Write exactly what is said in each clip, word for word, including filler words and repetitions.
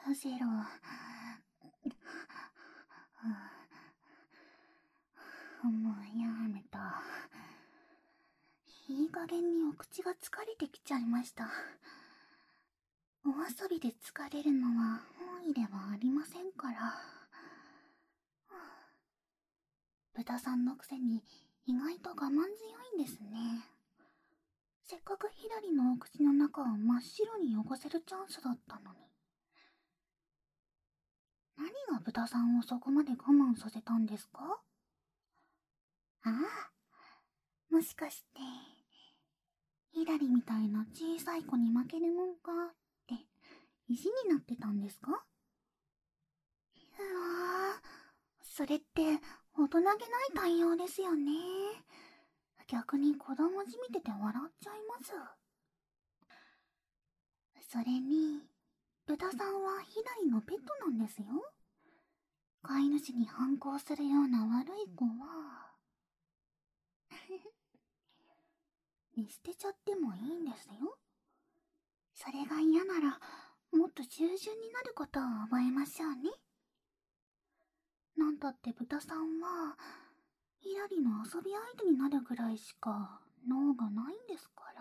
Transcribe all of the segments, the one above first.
うしろ。もうやめた。いい加減にお口が疲れてきちゃいました。お遊びで疲れるのは本意ではありませんから。豚さんのくせに意外と我慢強いんですね。せっかくひらりのお口の中を真っ白に汚せるチャンスだったのに。何が豚さんをそこまで我慢させたんですか？ああ、もしかして、ひらりみたいな小さい子に負けるもんかって意地になってたんですか？うわぁ、それって大人げない対応ですよね。逆に子供じみてて笑っちゃいます。それに、豚さんはひらりのペットなんですよ。飼い主に反抗するような悪い子は見捨てちゃってもいいんですよ。それが嫌ならもっと従順になることを覚えましょうね。なんたって豚さんはひらりの遊び相手になるぐらいしか脳がないんですから。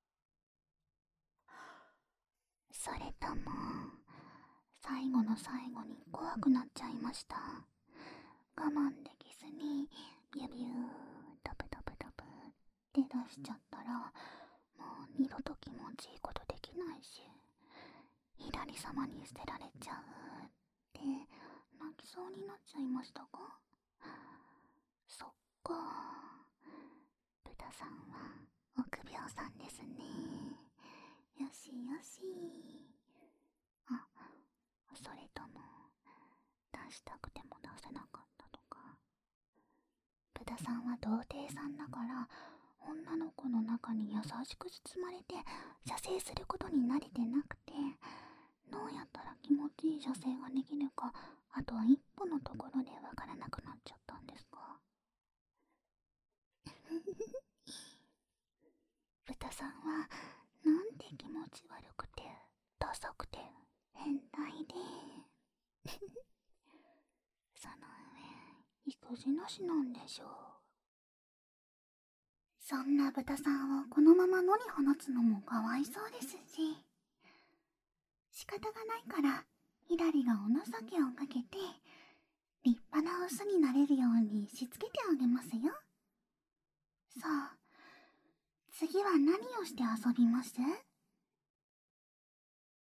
それとも最後の最後に怖くなっちゃいました。我慢できずにビュビューダブダブダブって出しちゃったらもう二度と気持ちいいことできないし、ひらり様に捨てられちゃうって泣きそうになっちゃいましたか？そっか、豚さんは臆病さんですね。よしよし。あ、それとも出したくても出せなかったとか。豚さんは童貞さんだから女の子の中に優しく包まれて射精することに慣れてなくて、どうやったら気持ちいい射精ができるかあと一歩のところでわからなくなっちゃったんですか？豚さんはなんて気持ち悪くてダサくて変態でその上育児なしなんでしょう。そんな豚さんをこのまま野に放つのもかわいそうですし、仕方がないからひらりがお情けをかけて立派なオスになれるようにしつけてあげますよ。さあ、次は何をして遊びます？